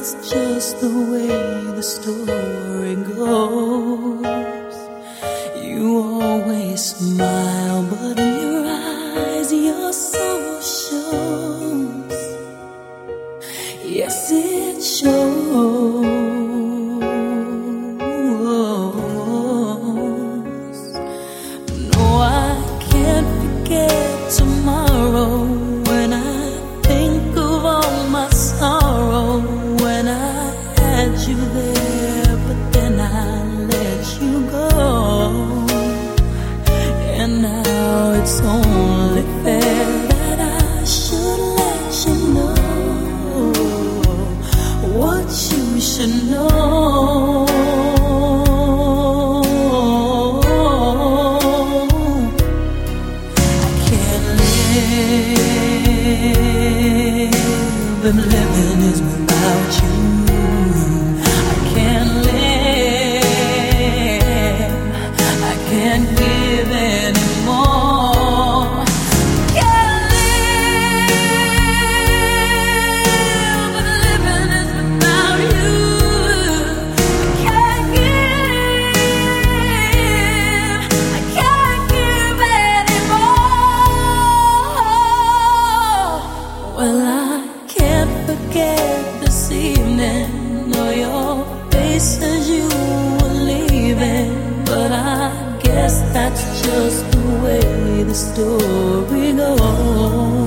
just the way the story goes. You always smile, but in your eyes your soul shows. Yes, it shows. No, I can't forget tomorrow when I think of all my sorrow. When I had you there, but then I let you go. And now it's only fair that I should let you know what you should know. I can't live if living is without you. I can't live, I can't give anymore. Can't live, but living is without you. I can't give anymore. Well, I can't forget this evening, or your face as you were leaving. But I guess that's just the way the story goes.